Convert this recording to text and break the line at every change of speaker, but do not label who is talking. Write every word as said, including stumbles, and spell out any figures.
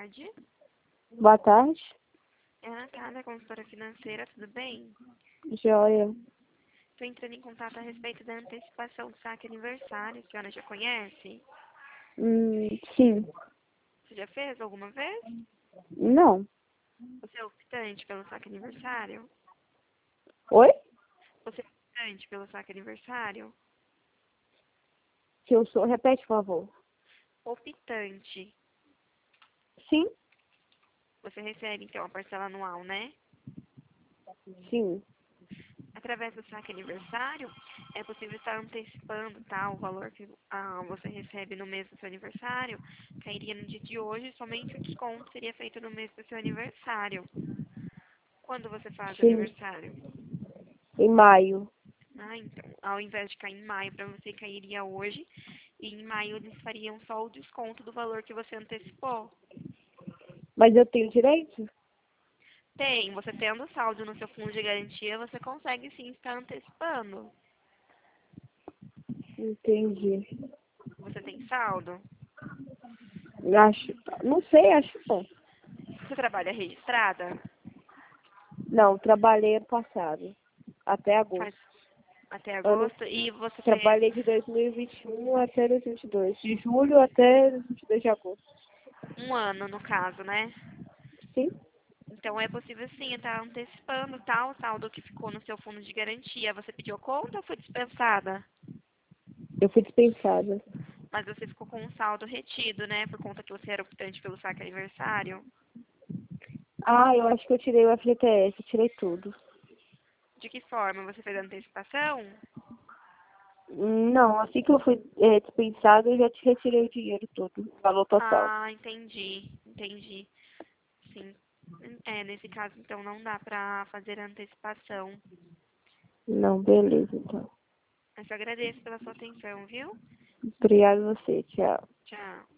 tarde.
Boa tarde.
É a Natália, consultora financeira, tudo bem?
Joia.
Estou entrando em contato a respeito da antecipação do saque aniversário. A senhora já conhece?
Hum, sim.
Você já fez alguma vez?
Não.
Você é optante pelo saque aniversário?
Oi?
Você é optante pelo saque aniversário?
Se eu sou... Repete, por favor.
Optante.
Sim?
Você recebe, então, a parcela anual, né?
Sim.
Através do saque aniversário, é possível estar antecipando, tá, o valor que ah, você recebe no mês do seu aniversário, cairia no dia de hoje, somente o desconto seria feito no mês do seu aniversário. Quando você faz
Sim.
aniversário?
Em maio.
Ah, então, ao invés de cair em maio, para você cairia hoje, e em maio eles fariam só o desconto do valor que você antecipou.
Mas eu tenho direito?
Tem, você tendo saldo no seu fundo de garantia, você consegue sim estar antecipando.
Entendi.
Você tem saldo?
Acho... Não sei, acho que não.
Você trabalha registrada?
Não, trabalhei ano passado. Até
Faz
agosto.
até
Ano...
agosto e você fez
Trabalhei de dois mil e vinte e um até dois mil e vinte e dois. De julho até vinte e dois de agosto.
um ano no caso, né?
Sim?
Então é possível sim estar antecipando tal o saldo que ficou no seu fundo de garantia. Você pediu conta ou foi dispensada?
Eu fui dispensada.
Mas você ficou com um saldo retido, né? Por conta que você era optante pelo saque aniversário.
Ah, eu acho que eu tirei o F G T S. Eu tirei tudo.
De que forma? Você fez a antecipação?
Não, assim que eu fui é, dispensada, eu já te retirei o dinheiro todo, o valor total.
Ah, entendi, entendi. Sim. É, nesse caso, então, não dá pra fazer a antecipação.
Não, beleza, então.
Mas eu agradeço pela sua atenção, viu?
Obrigada a você, tchau.
Tchau.